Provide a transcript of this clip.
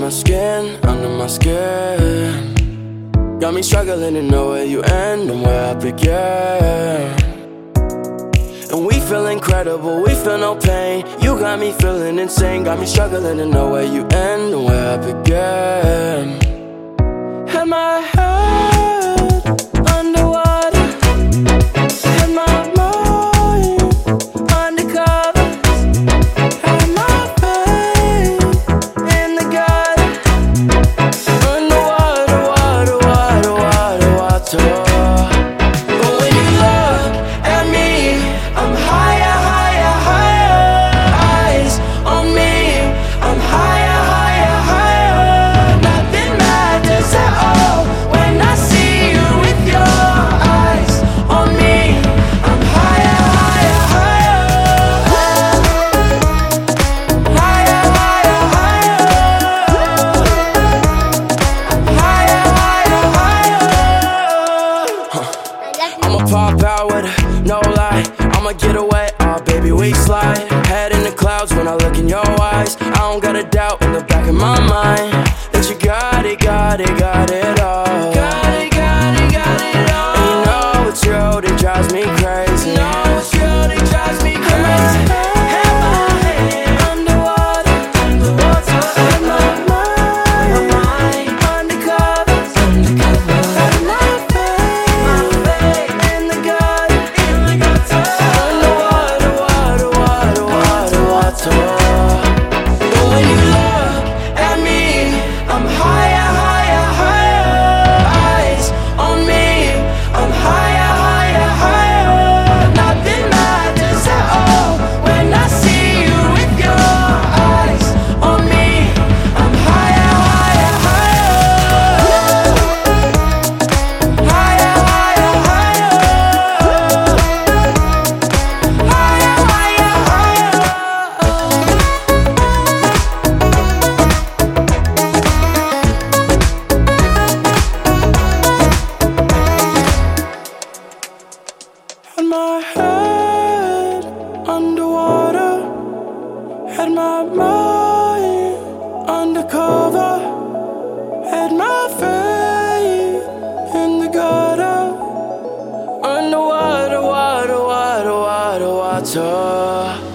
my skin, under my skin. Got me struggling to know where you end and where I begin. And we feel incredible, we feel no pain. You got me feeling insane. Got me struggling to know where you end and where I begin. Had my head underwater, had my mind undercover, had my faith in the gutter. Underwater, water, water, water, water. But when you look at me, I'm higher, higher, higher. Eyes on me, I'm higher, higher, higher. Nothing matters at all when I see you with your eyes on me. I'm higher, higher, higher. Higher, higher, higher. Higher, higher, higher. I'ma pop out with it, no lie. I'ma get away, oh baby, we slide. Head in the clouds when I look in your eyes. I don't got a doubt in the back of my mind that you got it, got it, got it all. Got it, got it, got it all. And you know it's you that drives me crazy. You know it's you that drives me crazy. Had my head underwater, underwater. Had my mind undercover, undercover. Had my faith in the gutter, in the gutter. Underwater, water, water, water, water. But when you look at me, I'm higher, higher, higher. Eyes on me, I'm higher, higher, higher. Nothing matters at all when I see you with your eyes on me. I'm higher, higher, higher. Higher, higher, higher. Higher, higher, higher. Had my head underwater, had my mind undercover, had my faith in the gutter. Underwater, water, water, water, water.